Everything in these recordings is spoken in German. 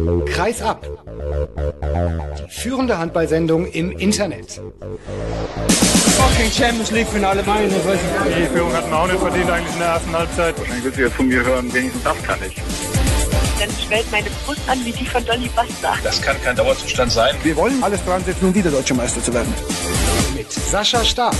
Kreis ab. Die führende Handballsendung im Internet. Fucking Champions League Finale, meine Fresse. Die Führung hatten wir auch nicht verdient eigentlich in der ersten Halbzeit. Wahrscheinlich wird sie jetzt von mir hören, wenigstens das kann ich. Dann schwellt meine Brust an wie die von Dolly Buster. Das kann kein Dauerzustand sein. Wir wollen alles dran setzen, um wieder Deutscher Meister zu werden. Mit Sascha Staat.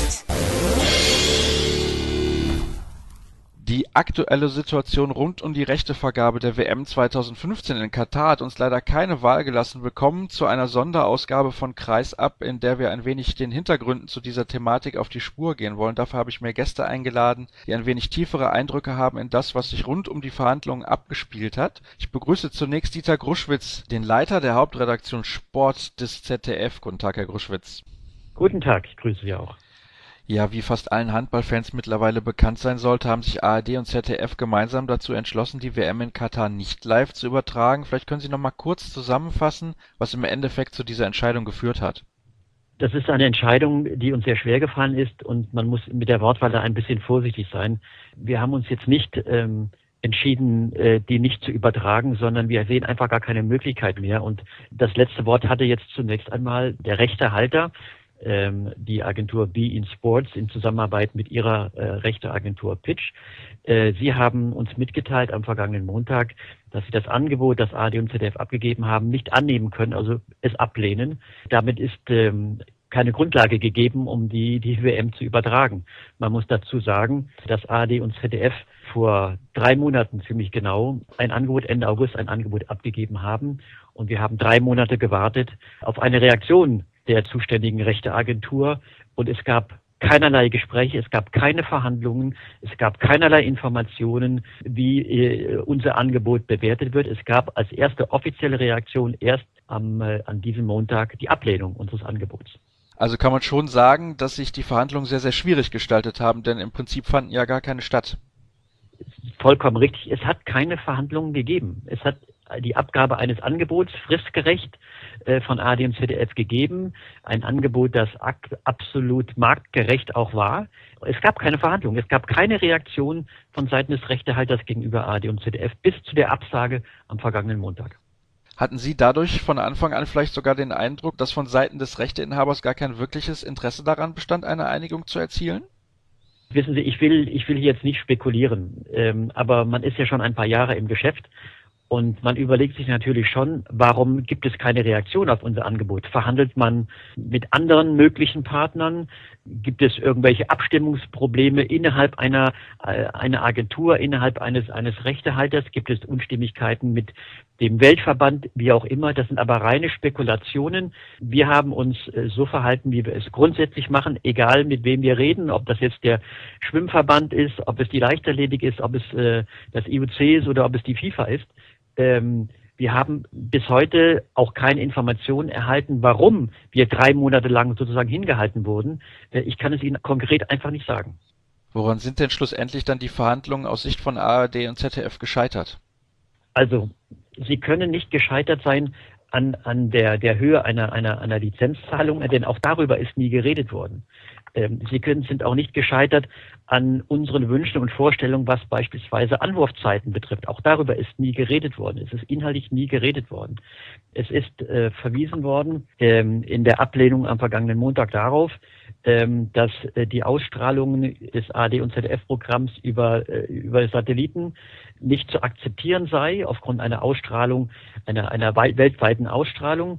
Die aktuelle Situation rund um die Rechtevergabe der WM 2015 in Katar hat uns leider keine Wahl gelassen. Willkommen zu einer Sonderausgabe von Kreis ab, in der wir ein wenig den Hintergründen zu dieser Thematik auf die Spur gehen wollen. Dafür habe ich mir Gäste eingeladen, die ein wenig tiefere Eindrücke haben in das, was sich rund um die Verhandlungen abgespielt hat. Ich begrüße zunächst Dieter Gruschwitz, den Leiter der Hauptredaktion Sport des ZDF. Guten Tag, Herr Gruschwitz. Guten Tag, ich grüße Sie auch. Ja, wie fast allen Handballfans mittlerweile bekannt sein sollte, haben sich ARD und ZDF gemeinsam dazu entschlossen, die WM in Katar nicht live zu übertragen. Vielleicht können Sie noch mal kurz zusammenfassen, was im Endeffekt zu dieser Entscheidung geführt hat. Das ist eine Entscheidung, die uns sehr schwer gefallen ist und man muss mit der Wortwahl da ein bisschen vorsichtig sein. Wir haben uns jetzt nicht entschieden, die nicht zu übertragen, sondern wir sehen einfach gar keine Möglichkeit mehr. Und das letzte Wort hatte jetzt zunächst einmal der Rechtehalter, die Agentur Be In Sports in Zusammenarbeit mit ihrer Rechteagentur Pitch. Sie haben uns mitgeteilt am vergangenen Montag, dass sie das Angebot, das ARD und ZDF abgegeben haben, nicht annehmen können, also es ablehnen. Damit ist keine Grundlage gegeben, um die WM zu übertragen. Man muss dazu sagen, dass ARD und ZDF vor 3 Monaten ziemlich genau Ende August ein Angebot abgegeben haben und wir haben 3 Monate gewartet auf eine Reaktion der zuständigen Rechteagentur und es gab keinerlei Gespräche, es gab keine Verhandlungen, es gab keinerlei Informationen, wie unser Angebot bewertet wird. Es gab als erste offizielle Reaktion erst an diesem Montag die Ablehnung unseres Angebots. Also kann man schon sagen, dass sich die Verhandlungen sehr, sehr schwierig gestaltet haben, denn im Prinzip fanden ja gar keine statt. Vollkommen richtig. Es hat keine Verhandlungen gegeben. Es hat die Abgabe eines Angebots fristgerecht von ARD und ZDF gegeben. Ein Angebot, das absolut marktgerecht auch war. Es gab keine Verhandlungen. Es gab keine Reaktion von Seiten des Rechtehalters gegenüber ARD und ZDF bis zu der Absage am vergangenen Montag. Hatten Sie dadurch von Anfang an vielleicht sogar den Eindruck, dass von Seiten des Rechteinhabers gar kein wirkliches Interesse daran bestand, eine Einigung zu erzielen? Wissen Sie, ich will hier jetzt nicht spekulieren, aber man ist ja schon ein paar Jahre im Geschäft und man überlegt sich natürlich schon, warum gibt es keine Reaktion auf unser Angebot? Verhandelt man mit anderen möglichen Partnern? Gibt es irgendwelche Abstimmungsprobleme innerhalb einer Agentur, innerhalb eines Rechtehalters? Gibt es Unstimmigkeiten mit dem Weltverband, wie auch immer? Das sind aber reine Spekulationen. Wir haben uns so verhalten, wie wir es grundsätzlich machen, egal mit wem wir reden, ob das jetzt der Schwimmverband ist, ob es die Leichtathletik ist, ob es das IOC ist oder ob es die FIFA ist. Wir haben bis heute auch keine Informationen erhalten, warum wir 3 Monate lang sozusagen hingehalten wurden. Ich kann es Ihnen konkret einfach nicht sagen. Woran sind denn schlussendlich dann die Verhandlungen aus Sicht von ARD und ZDF gescheitert? Also, sie können nicht gescheitert sein an der Höhe einer Lizenzzahlung, denn auch darüber ist nie geredet worden. Sie sind auch nicht gescheitert an unseren Wünschen und Vorstellungen, was beispielsweise Anwurfzeiten betrifft. Auch darüber ist nie geredet worden. Es ist inhaltlich nie geredet worden. Es ist verwiesen worden in der Ablehnung am vergangenen Montag darauf, dass die Ausstrahlung des ARD- und ZDF-Programms über Satelliten nicht zu akzeptieren sei, aufgrund einer Ausstrahlung, einer weltweiten Ausstrahlung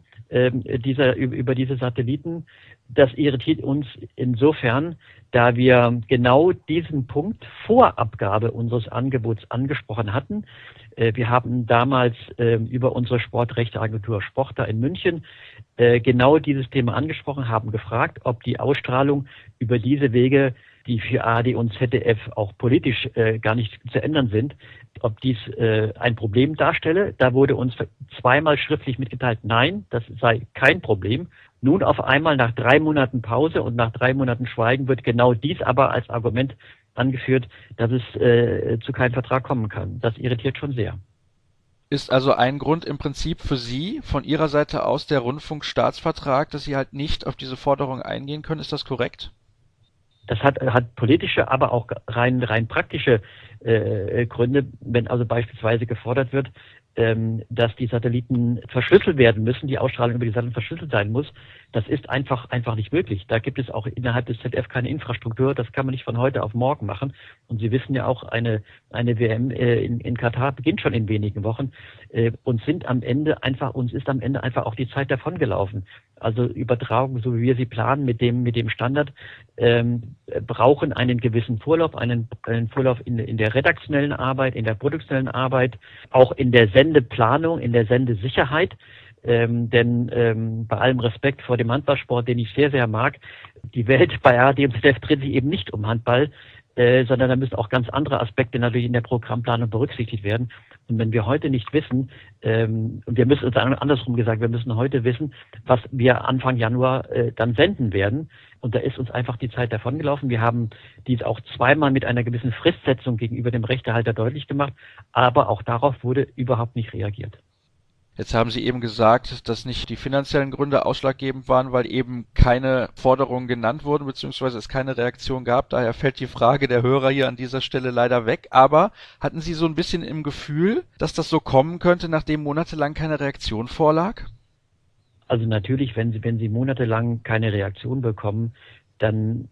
über diese Satelliten. Das irritiert uns insofern, da wir genau diesen Punkt vor Abgabe unseres Angebots angesprochen hatten. Wir haben damals über unsere Sportrechteagentur Sporta in München genau dieses Thema angesprochen, haben gefragt, ob die Ausstrahlung über diese Wege, die für ARD und ZDF auch politisch gar nicht zu ändern sind, ob dies ein Problem darstelle. Da wurde uns 2-mal schriftlich mitgeteilt, nein, das sei kein Problem. Nun auf einmal nach 3 Monaten Pause und nach 3 Monaten Schweigen wird genau dies aber als Argument angeführt, dass es zu keinem Vertrag kommen kann. Das irritiert schon sehr. Ist also ein Grund im Prinzip für Sie von Ihrer Seite aus der Rundfunkstaatsvertrag, dass Sie halt nicht auf diese Forderung eingehen können? Ist das korrekt? Das hat politische, aber auch rein praktische Gründe, wenn also beispielsweise gefordert wird, dass die Satelliten verschlüsselt werden müssen, die Ausstrahlung über die Satelliten verschlüsselt sein muss. Das ist einfach nicht möglich. Da gibt es auch innerhalb des ZDF keine Infrastruktur. Das kann man nicht von heute auf morgen machen. Und Sie wissen ja auch, eine WM in Katar beginnt schon in wenigen Wochen. Uns ist am Ende einfach auch die Zeit davongelaufen. Also Übertragung, so wie wir sie planen mit dem Standard, brauchen einen gewissen Vorlauf, einen Vorlauf in der redaktionellen Arbeit, in der produktionellen Arbeit, auch in der Sendeplanung, in der Sendesicherheit. Denn bei allem Respekt vor dem Handballsport, den ich sehr, sehr mag, die Welt bei ARD und ZDF dreht sich eben nicht um Handball, sondern da müssen auch ganz andere Aspekte natürlich in der Programmplanung berücksichtigt werden. Und wenn wir heute nicht wissen, und wir müssen uns andersrum gesagt, wir müssen heute wissen, was wir Anfang Januar dann senden werden. Und da ist uns einfach die Zeit davongelaufen. Wir haben dies auch zweimal mit einer gewissen Fristsetzung gegenüber dem Rechtehalter deutlich gemacht, aber auch darauf wurde überhaupt nicht reagiert. Jetzt haben Sie eben gesagt, dass nicht die finanziellen Gründe ausschlaggebend waren, weil eben keine Forderungen genannt wurden, beziehungsweise es keine Reaktion gab. Daher fällt die Frage der Hörer hier an dieser Stelle leider weg. Aber hatten Sie so ein bisschen im Gefühl, dass das so kommen könnte, nachdem monatelang keine Reaktion vorlag? Also natürlich, wenn Sie monatelang keine Reaktion bekommen, dann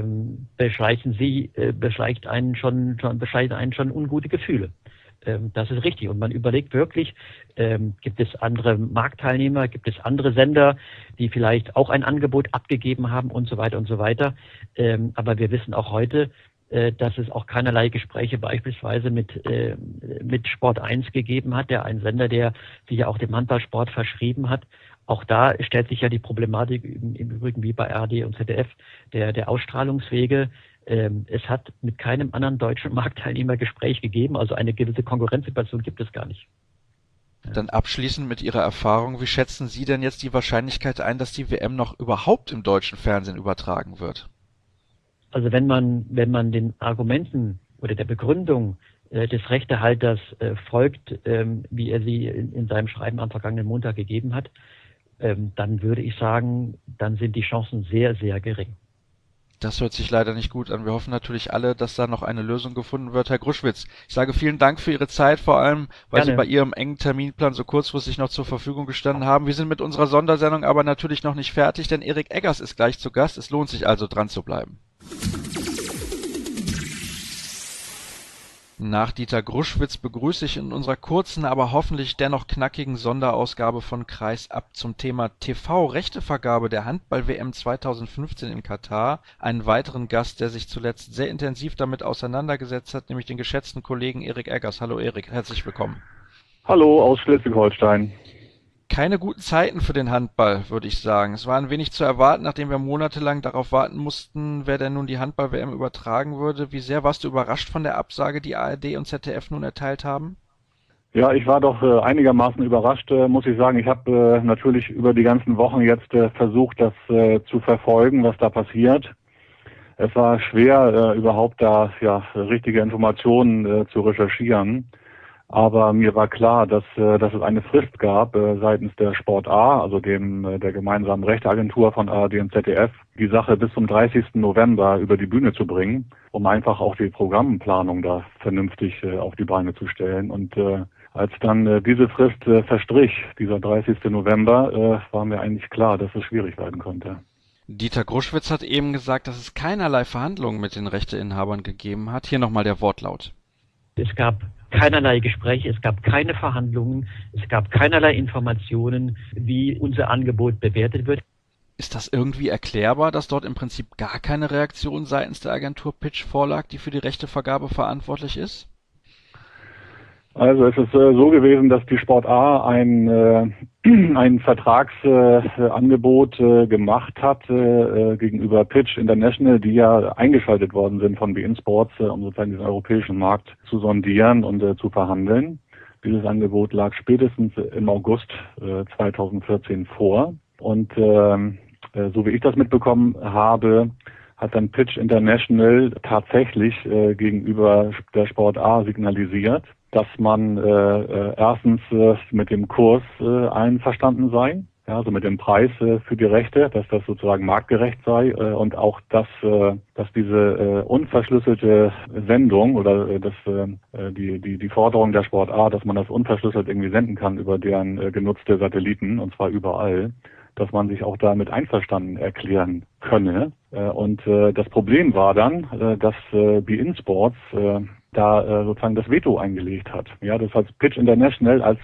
beschleicht einen schon ungute Gefühle. Das ist richtig. Und man überlegt wirklich, gibt es andere Marktteilnehmer, gibt es andere Sender, die vielleicht auch ein Angebot abgegeben haben und so weiter und so weiter. Aber wir wissen auch heute, dass es auch keinerlei Gespräche beispielsweise mit Sport 1 gegeben hat, ein Sender, der sich ja auch dem Handballsport verschrieben hat. Auch da stellt sich ja die Problematik im Übrigen wie bei ARD und ZDF der Ausstrahlungswege. Es hat mit keinem anderen deutschen Marktteilnehmer Gespräch gegeben, also eine gewisse Konkurrenzsituation gibt es gar nicht. Dann abschließend mit Ihrer Erfahrung, wie schätzen Sie denn jetzt die Wahrscheinlichkeit ein, dass die WM noch überhaupt im deutschen Fernsehen übertragen wird? Also wenn man den Argumenten oder der Begründung des Rechtehalters folgt, wie er sie in seinem Schreiben am vergangenen Montag gegeben hat, dann würde ich sagen, dann sind die Chancen sehr, sehr gering. Das hört sich leider nicht gut an. Wir hoffen natürlich alle, dass da noch eine Lösung gefunden wird. Herr Gruschwitz, ich sage vielen Dank für Ihre Zeit, vor allem, weil Sie bei Ihrem engen Terminplan so kurzfristig noch zur Verfügung gestanden haben. Wir sind mit unserer Sondersendung aber natürlich noch nicht fertig, denn Erik Eggers ist gleich zu Gast. Es lohnt sich also, dran zu bleiben. Nach Dieter Gruschwitz begrüße ich in unserer kurzen, aber hoffentlich dennoch knackigen Sonderausgabe von Kreisab zum Thema TV-Rechtevergabe der Handball-WM 2015 in Katar einen weiteren Gast, der sich zuletzt sehr intensiv damit auseinandergesetzt hat, nämlich den geschätzten Kollegen Erik Eggers. Hallo Erik, herzlich willkommen. Hallo aus Schleswig-Holstein. Keine guten Zeiten für den Handball, würde ich sagen. Es war ein wenig zu erwarten, nachdem wir monatelang darauf warten mussten, wer denn nun die Handball-WM übertragen würde. Wie sehr warst du überrascht von der Absage, die ARD und ZDF nun erteilt haben? Ja, ich war doch einigermaßen überrascht, muss ich sagen. Ich habe natürlich über die ganzen Wochen jetzt versucht, das zu verfolgen, was da passiert. Es war schwer, überhaupt da richtige Informationen zu recherchieren. Aber mir war klar, dass es eine Frist gab seitens der Sport A, also der gemeinsamen Rechteagentur von ARD und ZDF, die Sache bis zum 30. November über die Bühne zu bringen, um einfach auch die Programmplanung da vernünftig auf die Beine zu stellen. Und als dann diese Frist verstrich, dieser 30. November, war mir eigentlich klar, dass es schwierig werden könnte. Dieter Gruschwitz hat eben gesagt, dass es keinerlei Verhandlungen mit den Rechteinhabern gegeben hat. Hier nochmal der Wortlaut. Es gab keinerlei Gespräche, es gab keine Verhandlungen, es gab keinerlei Informationen, wie unser Angebot bewertet wird. Ist das irgendwie erklärbar, dass dort im Prinzip gar keine Reaktion seitens der Agentur Pitch vorlag, die für die Rechtevergabe verantwortlich ist? Also es ist so gewesen, dass die Sport A ein Vertragsangebot gemacht hat gegenüber Pitch International, die ja eingeschaltet worden sind von beIN Sports, um sozusagen den europäischen Markt zu sondieren und zu verhandeln. Dieses Angebot lag spätestens im August 2014 vor. Und so wie ich das mitbekommen habe, hat dann Pitch International tatsächlich gegenüber der Sport A signalisiert, dass man erstens mit dem Kurs einverstanden sei Ja, also mit dem Preis für die Rechte, dass das sozusagen marktgerecht sei und auch, dass diese unverschlüsselte Sendung oder die Forderung der Sport A, dass man das unverschlüsselt irgendwie senden kann über deren genutzte Satelliten, und zwar überall, dass man sich auch damit einverstanden erklären könne. Und das Problem war dann, dass beIN Sports da sozusagen das Veto eingelegt hat. Ja, das heißt, Pitch International als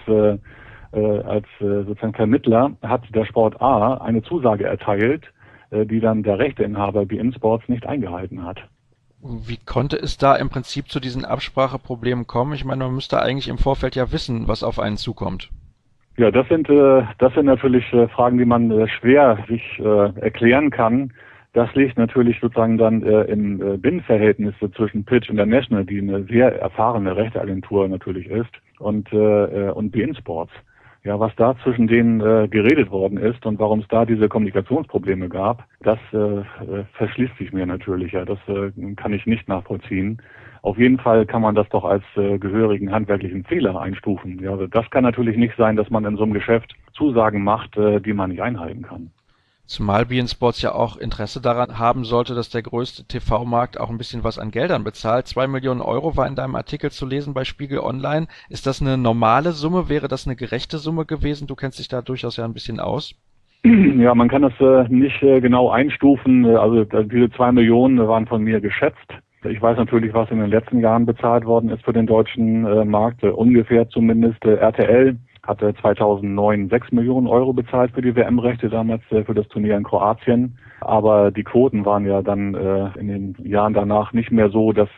sozusagen Vermittler hat der Sport A eine Zusage erteilt, die dann der Rechteinhaber beIN Sports nicht eingehalten hat. Wie konnte es da im Prinzip zu diesen Abspracheproblemen kommen? Ich meine, man müsste eigentlich im Vorfeld ja wissen, was auf einen zukommt. Ja, das sind natürlich Fragen, die man schwer sich erklären kann. Das liegt natürlich sozusagen dann im Binnenverhältnis zwischen Pitch International, die eine sehr erfahrene Rechteagentur natürlich ist, und beIN Sports. Ja, was da zwischen denen geredet worden ist und warum es da diese Kommunikationsprobleme gab, das verschließt sich mir natürlich. Ja, das kann ich nicht nachvollziehen. Auf jeden Fall kann man das doch als gehörigen handwerklichen Fehler einstufen. Ja, also das kann natürlich nicht sein, dass man in so einem Geschäft Zusagen macht, die man nicht einhalten kann. Zumal beIN Sports ja auch Interesse daran haben sollte, dass der größte TV-Markt auch ein bisschen was an Geldern bezahlt. 2 Millionen Euro war in deinem Artikel zu lesen bei Spiegel Online. Ist das eine normale Summe? Wäre das eine gerechte Summe gewesen? Du kennst dich da durchaus ja ein bisschen aus. Ja, man kann das nicht genau einstufen. Also diese 2 Millionen waren von mir geschätzt. Ich weiß natürlich, was in den letzten Jahren bezahlt worden ist für den deutschen Markt, ungefähr zumindest. RTL hatte 2009 6 Millionen Euro bezahlt für die WM-Rechte damals für das Turnier in Kroatien. Aber die Quoten waren ja dann in den Jahren danach nicht mehr so, dass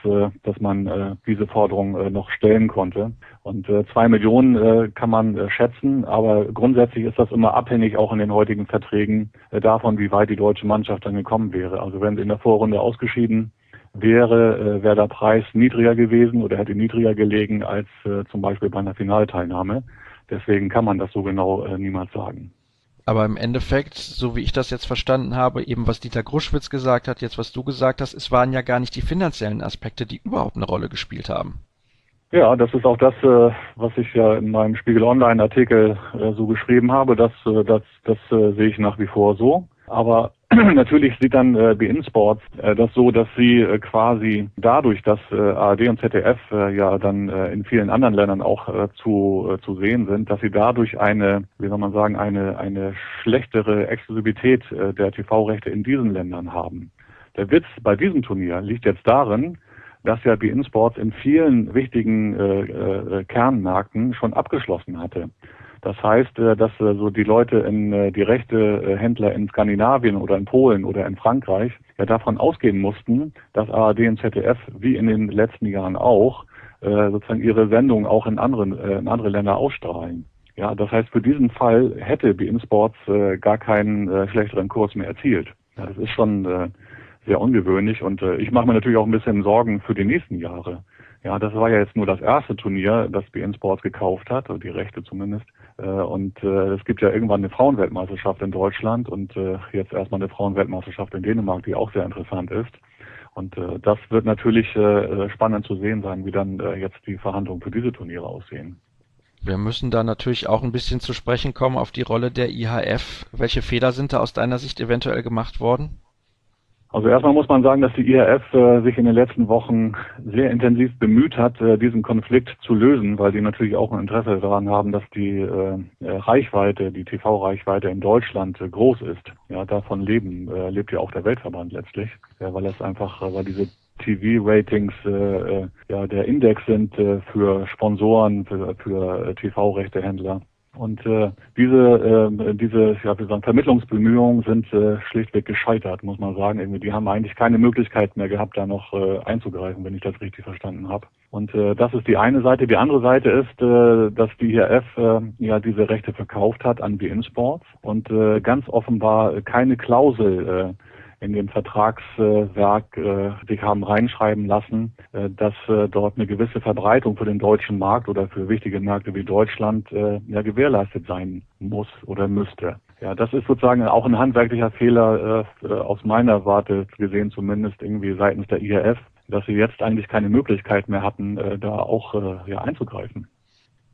man diese Forderung noch stellen konnte. Und 2 Millionen kann man schätzen, aber grundsätzlich ist das immer abhängig auch in den heutigen Verträgen davon, wie weit die deutsche Mannschaft dann gekommen wäre. Also wenn sie in der Vorrunde ausgeschieden wäre der Preis niedriger gewesen oder hätte niedriger gelegen als zum Beispiel bei einer Finalteilnahme. Deswegen kann man das so genau niemals sagen. Aber im Endeffekt, so wie ich das jetzt verstanden habe, eben was Dieter Gruschwitz gesagt hat, jetzt was du gesagt hast, es waren ja gar nicht die finanziellen Aspekte, die überhaupt eine Rolle gespielt haben. Ja, das ist auch das, was ich ja in meinem Spiegel Online Artikel so geschrieben habe. Das sehe ich nach wie vor so. Aber natürlich sieht dann beIN Sports das so, dass sie quasi dadurch, dass ARD und ZDF ja dann in vielen anderen Ländern auch zu sehen sind, dass sie dadurch eine schlechtere Exklusivität der TV-Rechte in diesen Ländern haben. Der Witz bei diesem Turnier liegt jetzt darin, dass ja beIN Sports in vielen wichtigen Kernmärkten schon abgeschlossen hatte. Das heißt, dass so die Leute die Rechtehändler in Skandinavien oder in Polen oder in Frankreich ja davon ausgehen mussten, dass ARD und ZDF wie in den letzten Jahren auch sozusagen ihre Sendungen auch in andere Länder ausstrahlen. Ja, das heißt, für diesen Fall hätte beIN Sports gar keinen schlechteren Kurs mehr erzielt. Ja, das ist schon sehr ungewöhnlich und ich mache mir natürlich auch ein bisschen Sorgen für die nächsten Jahre. Ja, das war ja jetzt nur das erste Turnier, das beIN Sports gekauft hat, oder die Rechte zumindest. Und es gibt ja irgendwann eine Frauenweltmeisterschaft in Deutschland und jetzt erstmal eine Frauenweltmeisterschaft in Dänemark, die auch sehr interessant ist. Und das wird natürlich spannend zu sehen sein, wie dann jetzt die Verhandlungen für diese Turniere aussehen. Wir müssen da natürlich auch ein bisschen zu sprechen kommen auf die Rolle der IHF. Welche Fehler sind da aus deiner Sicht eventuell gemacht worden? Also erstmal muss man sagen, dass die IHF sich in den letzten Wochen sehr intensiv bemüht hat, diesen Konflikt zu lösen, weil die natürlich auch ein Interesse daran haben, dass die Reichweite, die TV-Reichweite in Deutschland groß ist. Ja, davon lebt ja auch der Weltverband letztlich, ja, weil diese TV-Ratings der Index sind für Sponsoren, für TV-Rechtehändler. Und diese Vermittlungsbemühungen sind schlichtweg gescheitert, muss man sagen. Irgendwie, die haben eigentlich keine Möglichkeit mehr gehabt, da noch einzugreifen, wenn ich das richtig verstanden habe. Und das ist die eine Seite. Die andere Seite ist, dass die IHF diese Rechte verkauft hat an beIN Sports und ganz offenbar keine Klausel in dem Vertragswerk sich haben reinschreiben lassen, dass dort eine gewisse Verbreitung für den deutschen Markt oder für wichtige Märkte wie Deutschland gewährleistet sein muss oder müsste. Ja, das ist sozusagen auch ein handwerklicher Fehler aus meiner Warte gesehen, zumindest irgendwie seitens der IHF, dass sie jetzt eigentlich keine Möglichkeit mehr hatten, da auch einzugreifen.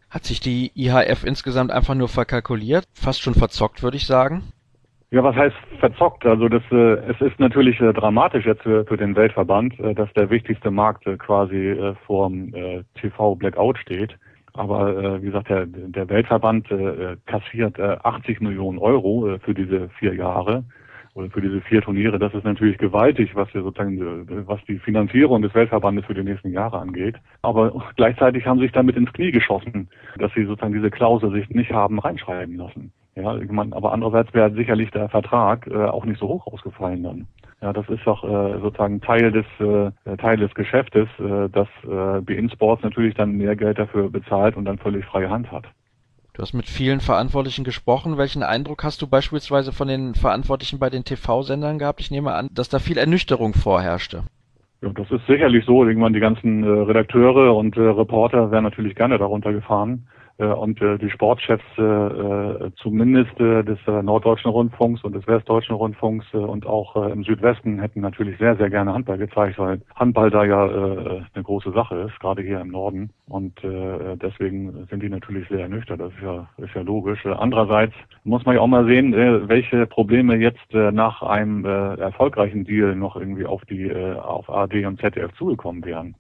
Hat sich die IHF insgesamt einfach nur verkalkuliert? Fast schon verzockt, würde ich sagen. Ja, was heißt verzockt? Also es ist natürlich dramatisch jetzt für den Weltverband, dass der wichtigste Markt quasi vorm TV-Blackout steht. Aber wie gesagt, der Weltverband kassiert 80 Millionen Euro für diese 4 Jahre oder für diese 4 Turniere. Das ist natürlich gewaltig, was die Finanzierung des Weltverbandes für die nächsten Jahre angeht. Aber gleichzeitig haben sie sich damit ins Knie geschossen, dass sie sozusagen diese Klausel sich nicht haben reinschreiben lassen. Ja, ich meine, aber andererseits wäre sicherlich der Vertrag auch nicht so hoch ausgefallen dann. Ja, das ist doch sozusagen Teil des Geschäftes, dass beIN Sports natürlich dann mehr Geld dafür bezahlt und dann völlig freie Hand hat. Du hast mit vielen Verantwortlichen gesprochen. Welchen Eindruck hast du beispielsweise von den Verantwortlichen bei den TV-Sendern gehabt? Ich nehme an, dass da viel Ernüchterung vorherrschte. Ja, das ist sicherlich so. Irgendwann die ganzen Redakteure und Reporter wären natürlich gerne darunter gefahren. Und die Sportchefs zumindest des Norddeutschen Rundfunks und des Westdeutschen Rundfunks und auch im Südwesten hätten natürlich sehr, sehr gerne Handball gezeigt, weil Handball da ja eine große Sache ist, gerade hier im Norden. Und deswegen sind die natürlich sehr ernüchtert. Das ist ja logisch. Andererseits muss man ja auch mal sehen, welche Probleme jetzt nach einem erfolgreichen Deal noch irgendwie auf ARD und ZDF zugekommen wären.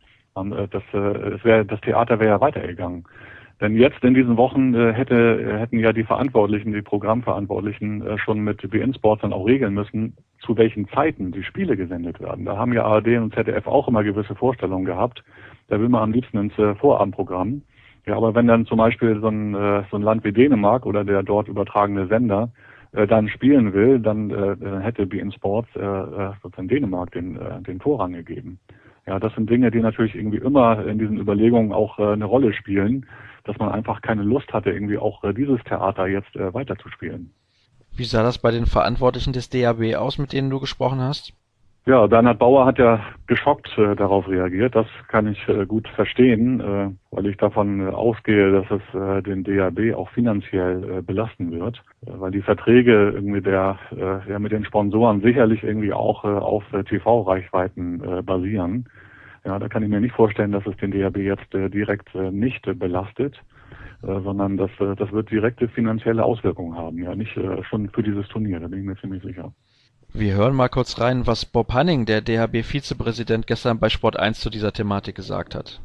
Das Theater wäre ja weitergegangen. Denn jetzt in diesen Wochen hätten ja die Programmverantwortlichen schon mit beIN Sports dann auch regeln müssen, zu welchen Zeiten die Spiele gesendet werden. Da haben ja ARD und ZDF auch immer gewisse Vorstellungen gehabt. Da will man am liebsten ins Vorabendprogramm. Ja, aber wenn dann zum Beispiel so ein Land wie Dänemark oder der dort übertragene Sender dann spielen will, dann hätte beIN Sports sozusagen Dänemark den Vorrang gegeben. Ja, das sind Dinge, die natürlich irgendwie immer in diesen Überlegungen auch eine Rolle spielen, dass man einfach keine Lust hatte, irgendwie auch dieses Theater jetzt weiterzuspielen. Wie sah das bei den Verantwortlichen des DAB aus, mit denen du gesprochen hast? Ja, Bernhard Bauer hat ja geschockt darauf reagiert. Das kann ich gut verstehen, weil ich davon ausgehe, dass es den DAB auch finanziell belasten wird, weil die Verträge irgendwie mit den Sponsoren sicherlich irgendwie auch auf TV-Reichweiten basieren. Ja, da kann ich mir nicht vorstellen, dass es den DAB jetzt direkt nicht belastet, sondern das wird direkte finanzielle Auswirkungen haben. Ja, nicht schon für dieses Turnier, da bin ich mir ziemlich sicher. Wir hören mal kurz rein, was Bob Hanning, der DHB-Vizepräsident, gestern bei Sport 1 zu dieser Thematik gesagt hat.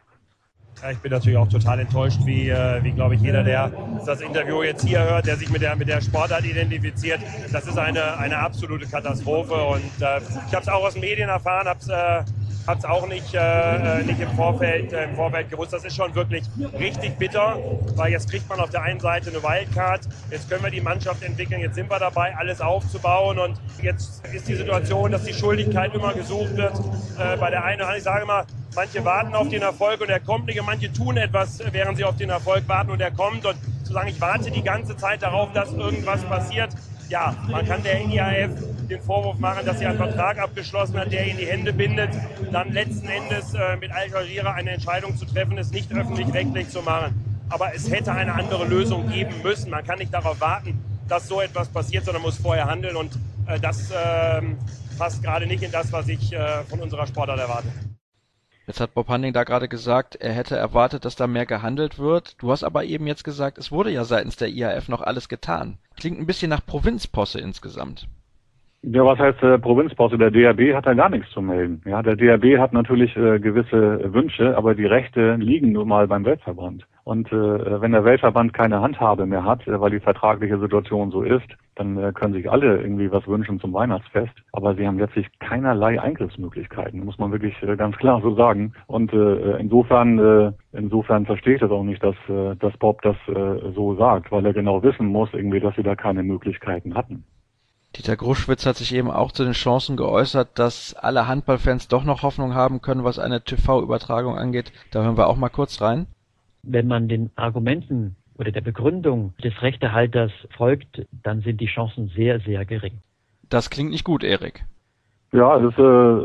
Ja, ich bin natürlich auch total enttäuscht, wie glaube ich, jeder, der das Interview jetzt hier hört, der sich mit der Sportart identifiziert. Das ist eine absolute Katastrophe und ich habe es auch aus den Medien erfahren, habe es auch nicht im Vorfeld gewusst. Das ist schon wirklich richtig bitter, weil jetzt kriegt man auf der einen Seite eine Wildcard, jetzt können wir die Mannschaft entwickeln, jetzt sind wir dabei, alles aufzubauen und jetzt ist die Situation, dass die Schuldigkeit immer gesucht wird. Bei der einen oder anderen, ich sage mal, manche warten auf den Erfolg und er kommt nicht und manche tun etwas, während sie auf den Erfolg warten und er kommt und zu sagen, ich warte die ganze Zeit darauf, dass irgendwas passiert. Ja, man kann der IHF den Vorwurf machen, dass sie einen Vertrag abgeschlossen hat, der ihn die Hände bindet, dann letzten Endes mit Al Jazeera eine Entscheidung zu treffen, es nicht öffentlich-rechtlich zu machen. Aber es hätte eine andere Lösung geben müssen. Man kann nicht darauf warten, dass so etwas passiert, sondern muss vorher handeln und das passt gerade nicht in das, was ich von unserer Sportart erwarte. Jetzt hat Bob Hanning da gerade gesagt, er hätte erwartet, dass da mehr gehandelt wird. Du hast aber eben jetzt gesagt, es wurde ja seitens der IHF noch alles getan. Klingt ein bisschen nach Provinzposse insgesamt. Ja, was heißt Provinzposse? Der DHB hat da gar nichts zu melden. Ja, der DHB hat natürlich gewisse Wünsche, aber die Rechte liegen nun mal beim Weltverband. Und wenn der Weltverband keine Handhabe mehr hat, weil die vertragliche Situation so ist, dann können sich alle irgendwie was wünschen zum Weihnachtsfest. Aber sie haben letztlich keinerlei Eingriffsmöglichkeiten, muss man wirklich ganz klar so sagen. Und insofern verstehe ich das auch nicht, dass Bob das so sagt, weil er genau wissen muss, irgendwie, dass sie da keine Möglichkeiten hatten. Dieter Gruschwitz hat sich eben auch zu den Chancen geäußert, dass alle Handballfans doch noch Hoffnung haben können, was eine TV-Übertragung angeht. Da hören wir auch mal kurz rein. Wenn man den Argumenten oder der Begründung des Rechtehalters folgt, dann sind die Chancen sehr, sehr gering. Das klingt nicht gut, Erik. Ja, ich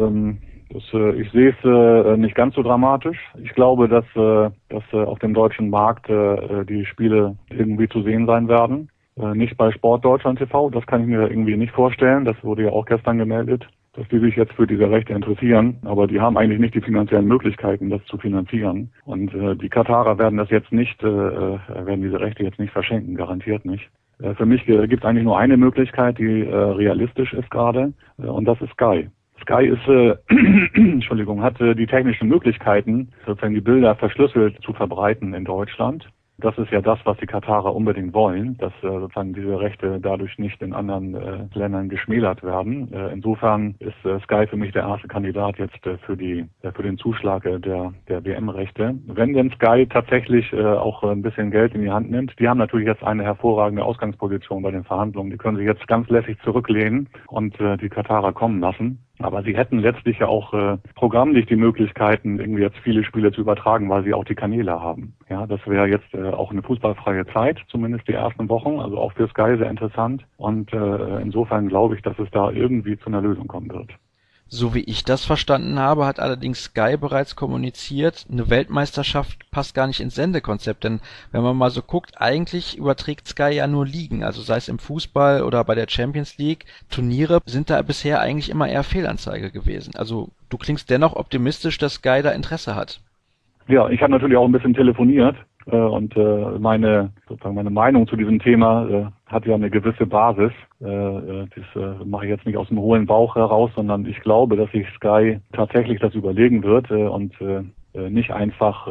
sehe es nicht ganz so dramatisch. Ich glaube, dass auf dem deutschen Markt die Spiele irgendwie zu sehen sein werden. Nicht bei Sport Deutschland TV, das kann ich mir irgendwie nicht vorstellen. Das wurde ja auch gestern gemeldet. dass die sich jetzt für diese Rechte interessieren, aber die haben eigentlich nicht die finanziellen Möglichkeiten, das zu finanzieren. Und die Katarer werden das jetzt nicht, werden diese Rechte jetzt nicht verschenken, garantiert nicht. Für mich gibt es eigentlich nur eine Möglichkeit, die realistisch ist gerade, und das ist Sky. Sky ist, Entschuldigung, hat die technischen Möglichkeiten, sozusagen die Bilder verschlüsselt zu verbreiten in Deutschland. Das ist ja das, was die Katarer unbedingt wollen, dass sozusagen diese Rechte dadurch nicht in anderen Ländern geschmälert werden. Insofern ist Sky für mich der erste Kandidat jetzt für den Zuschlag der WM-Rechte. Wenn denn Sky tatsächlich auch ein bisschen Geld in die Hand nimmt, die haben natürlich jetzt eine hervorragende Ausgangsposition bei den Verhandlungen. Die können sich jetzt ganz lässig zurücklehnen und die Katarer kommen lassen. Aber sie hätten letztlich ja auch programmlich die Möglichkeiten, irgendwie jetzt viele Spiele zu übertragen, weil sie auch die Kanäle haben. Ja, das wäre jetzt auch eine fußballfreie Zeit, zumindest die ersten Wochen, also auch für Sky sehr interessant. Und insofern glaube ich, dass es da irgendwie zu einer Lösung kommen wird. So wie ich das verstanden habe, hat allerdings Sky bereits kommuniziert, eine Weltmeisterschaft passt gar nicht ins Sendekonzept, denn wenn man mal so guckt, eigentlich überträgt Sky ja nur Ligen, also sei es im Fußball oder bei der Champions League. Turniere sind da bisher eigentlich immer eher Fehlanzeige gewesen. Also du klingst dennoch optimistisch, dass Sky da Interesse hat. Ja, ich habe natürlich auch ein bisschen telefoniert und meine Meinung zu diesem Thema hat ja eine gewisse Basis. Das mache ich jetzt nicht aus dem hohlen Bauch heraus, sondern ich glaube, dass sich Sky tatsächlich das überlegen wird und nicht einfach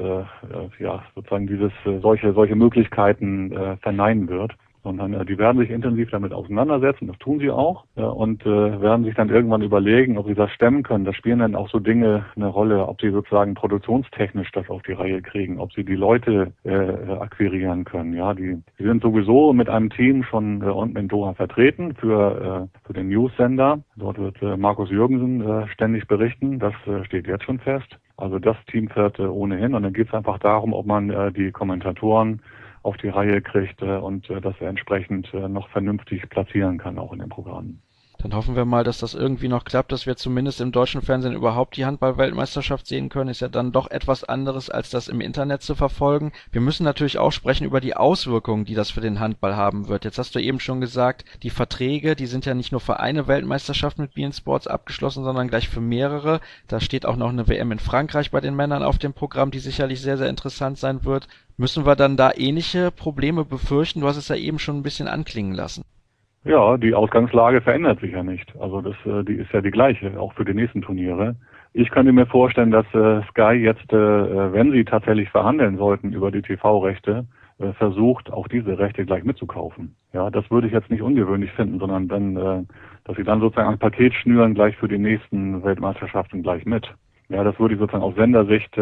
sozusagen solche Möglichkeiten verneinen wird, sondern die werden sich intensiv damit auseinandersetzen, das tun sie auch, und werden sich dann irgendwann überlegen, ob sie das stemmen können. Da spielen dann auch so Dinge eine Rolle, ob sie sozusagen produktionstechnisch das auf die Reihe kriegen, ob sie die Leute akquirieren können. Ja, die sind sowieso mit einem Team schon unten in Doha vertreten für den News-Sender. Dort wird Markus Jürgensen ständig berichten, das steht jetzt schon fest. Also das Team fährt ohnehin, und dann geht es einfach darum, ob man die Kommentatoren auf die Reihe kriegt und das entsprechend noch vernünftig platzieren kann, auch in den Programmen. Dann hoffen wir mal, dass das irgendwie noch klappt, dass wir zumindest im deutschen Fernsehen überhaupt die Handball-Weltmeisterschaft sehen können. Ist ja dann doch etwas anderes, als das im Internet zu verfolgen. Wir müssen natürlich auch sprechen über die Auswirkungen, die das für den Handball haben wird. Jetzt hast du eben schon gesagt, die Verträge, die sind ja nicht nur für eine Weltmeisterschaft mit beIN Sports abgeschlossen, sondern gleich für mehrere. Da steht auch noch eine WM in Frankreich bei den Männern auf dem Programm, die sicherlich sehr, sehr interessant sein wird. Müssen wir dann da ähnliche Probleme befürchten? Du hast es ja eben schon ein bisschen anklingen lassen. Ja, die Ausgangslage verändert sich ja nicht. Also die ist ja die gleiche, auch für die nächsten Turniere. Ich könnte mir vorstellen, dass Sky jetzt, wenn sie tatsächlich verhandeln sollten über die TV-Rechte, versucht, auch diese Rechte gleich mitzukaufen. Ja, das würde ich jetzt nicht ungewöhnlich finden, sondern dann, dass sie dann sozusagen ein Paket schnüren gleich für die nächsten Weltmeisterschaften gleich mit. Ja, das würde ich sozusagen aus Sendersicht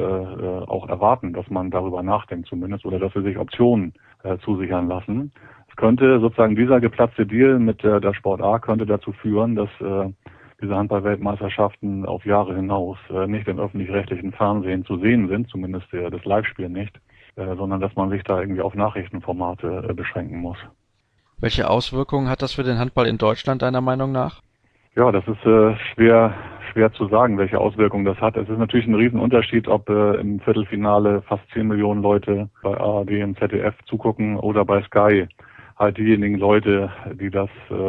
auch erwarten, dass man darüber nachdenkt zumindest, oder dass sie sich Optionen zusichern lassen. Es könnte sozusagen dieser geplatzte Deal mit der Sport A könnte dazu führen, dass diese Handball-Weltmeisterschaften auf Jahre hinaus nicht im öffentlich-rechtlichen Fernsehen zu sehen sind, zumindest das Live-Spiel nicht, sondern dass man sich da irgendwie auf Nachrichtenformate beschränken muss. Welche Auswirkungen hat das für den Handball in Deutschland deiner Meinung nach? Ja, das ist schwer zu sagen, welche Auswirkungen das hat. Es ist natürlich ein Riesenunterschied, ob im Viertelfinale fast 10 Millionen Leute bei ARD und ZDF zugucken oder bei Sky halt diejenigen Leute, die das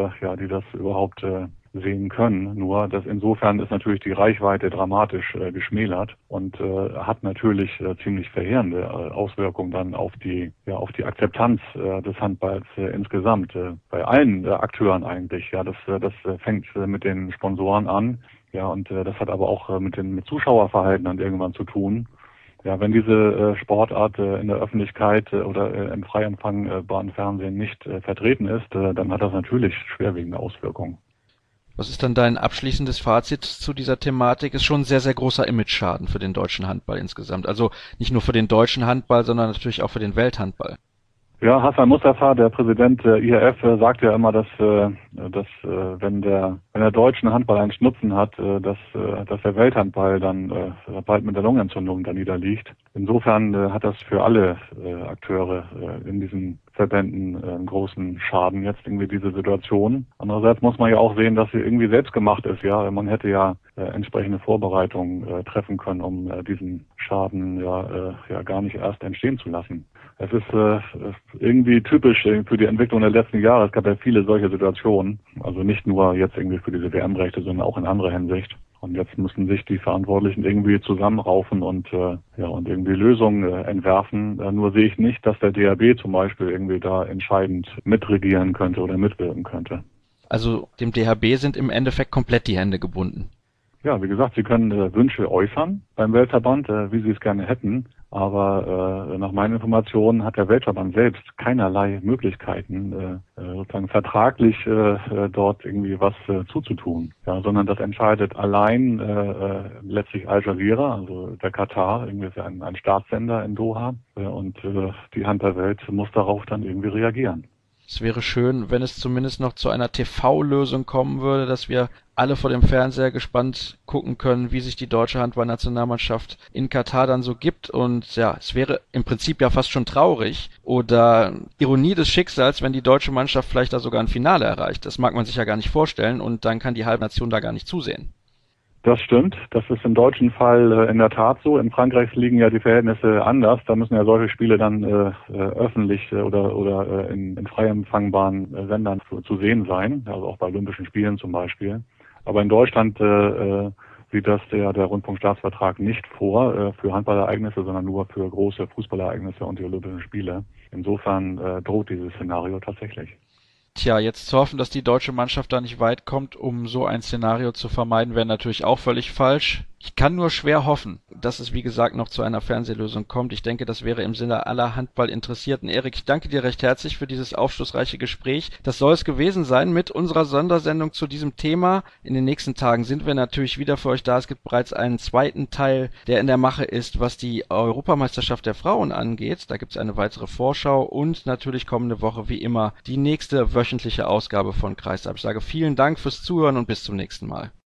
überhaupt sehen können. Nur, dass insofern ist natürlich die Reichweite dramatisch geschmälert und hat natürlich ziemlich verheerende Auswirkungen dann auf die Akzeptanz des Handballs insgesamt bei allen Akteuren eigentlich. Ja, das fängt mit den Sponsoren an. Ja, und das hat aber auch mit Zuschauerverhalten dann irgendwann zu tun. Ja, wenn diese Sportart in der Öffentlichkeit oder im freiempfangbaren Fernsehen nicht vertreten ist, dann hat das natürlich schwerwiegende Auswirkungen. Was ist dann dein abschließendes Fazit zu dieser Thematik? Ist schon ein sehr, sehr großer Image-Schaden für den deutschen Handball insgesamt. Also nicht nur für den deutschen Handball, sondern natürlich auch für den Welthandball. Ja, Hassan Mustafa, der Präsident der IHF, sagt ja immer, dass wenn der deutsche Handball einen Schnupfen hat, dass der Welthandball dann bald mit der Lungenentzündung da niederliegt. Insofern hat das für alle Akteure in diesen Verbänden einen großen Schaden jetzt irgendwie diese Situation. Andererseits muss man ja auch sehen, dass sie irgendwie selbst gemacht ist. Ja, man hätte ja entsprechende Vorbereitungen treffen können, um diesen Schaden ja gar nicht erst entstehen zu lassen. Es ist irgendwie typisch für die Entwicklung der letzten Jahre. Es gab ja viele solche Situationen. Also nicht nur jetzt irgendwie für diese WM-Rechte, sondern auch in anderer Hinsicht. Und jetzt müssen sich die Verantwortlichen irgendwie zusammenraufen und irgendwie Lösungen entwerfen. Nur sehe ich nicht, dass der DHB zum Beispiel irgendwie da entscheidend mitregieren könnte oder mitwirken könnte. Also dem DHB sind im Endeffekt komplett die Hände gebunden. Ja, wie gesagt, Sie können Wünsche äußern beim Weltverband, wie Sie es gerne hätten. Aber nach meinen Informationen hat der Weltverband selbst keinerlei Möglichkeiten, sozusagen vertraglich dort irgendwie was zuzutun. Ja, sondern das entscheidet allein letztlich Al Jazeera, also der Katar, irgendwie ist ja ein Staatssender in Doha. Und die Handballwelt muss darauf dann irgendwie reagieren. Es wäre schön, wenn es zumindest noch zu einer TV-Lösung kommen würde, dass wir alle vor dem Fernseher gespannt gucken können, wie sich die deutsche Handballnationalmannschaft in Katar dann so gibt. Und ja, es wäre im Prinzip ja fast schon traurig oder Ironie des Schicksals, wenn die deutsche Mannschaft vielleicht da sogar ein Finale erreicht. Das mag man sich ja gar nicht vorstellen und dann kann die halbe Nation da gar nicht zusehen. Das stimmt. Das ist im deutschen Fall in der Tat so. In Frankreich liegen ja die Verhältnisse anders. Da müssen ja solche Spiele dann öffentlich oder in frei empfangbaren Sendern zu sehen sein. Also auch bei Olympischen Spielen zum Beispiel. Aber in Deutschland sieht das der Rundfunkstaatsvertrag nicht vor für Handballereignisse, sondern nur für große Fußballereignisse und die Olympischen Spiele. Insofern droht dieses Szenario tatsächlich. Tja, jetzt zu hoffen, dass die deutsche Mannschaft da nicht weit kommt, um so ein Szenario zu vermeiden, wäre natürlich auch völlig falsch. Ich kann nur schwer hoffen, dass es wie gesagt noch zu einer Fernsehlösung kommt. Ich denke, das wäre im Sinne aller Handballinteressierten. Erik, ich danke dir recht herzlich für dieses aufschlussreiche Gespräch. Das soll es gewesen sein mit unserer Sondersendung zu diesem Thema. In den nächsten Tagen sind wir natürlich wieder für euch da. Es gibt bereits einen zweiten Teil, der in der Mache ist, was die Europameisterschaft der Frauen angeht. Da gibt es eine weitere Vorschau und natürlich kommende Woche wie immer die nächste wöchentliche Ausgabe von Kreisab. Ich sage vielen Dank fürs Zuhören und bis zum nächsten Mal.